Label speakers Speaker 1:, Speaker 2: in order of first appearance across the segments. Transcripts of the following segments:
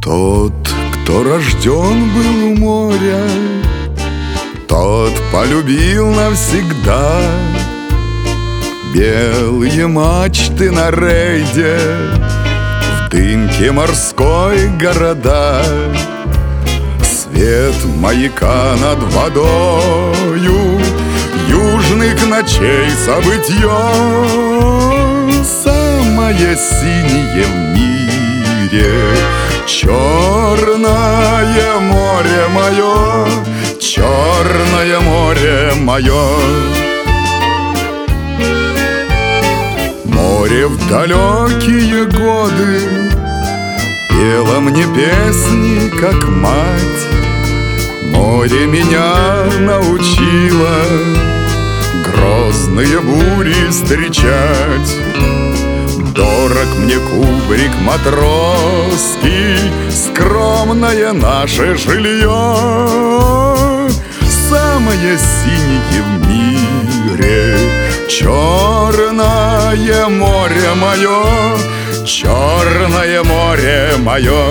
Speaker 1: Тот, кто рожден был у моря, тот полюбил навсегда белые мачты на рейде, в дымке морской города, свет маяка над водою, южных ночей событье, самое синее в мире, черное море мое, черное море мое. Море в далекие годы пело мне песни, как мать. Море меня научило грозные бури встречать. Дорог мне кубрик матросский, скромное наше жилье, самое синее в мире, черное море мое, черное море мое.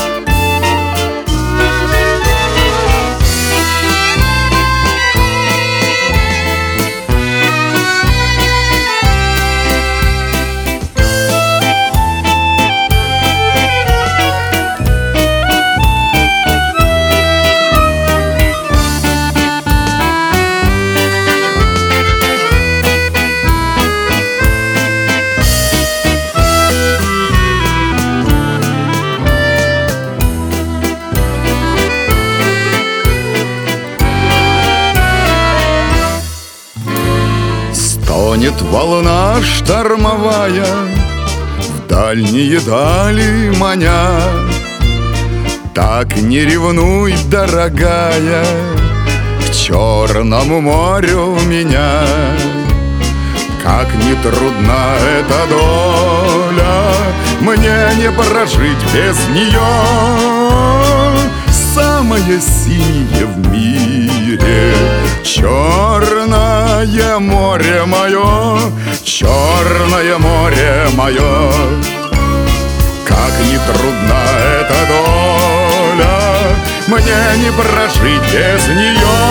Speaker 1: Тонет волна штормовая, в дальние дали маня. Так не ревнуй, дорогая, к Черному морю меня. Как не трудна эта доля, мне не прожить без нее. Самое синее в мире, черное море мое, черное море мое. Как не трудна эта доля, мне не прожить без нее.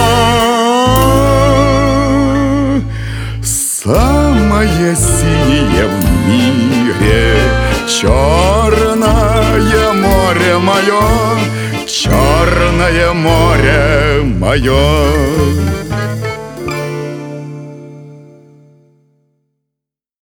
Speaker 1: Самое синее в мире, черное море мое, черное море мое.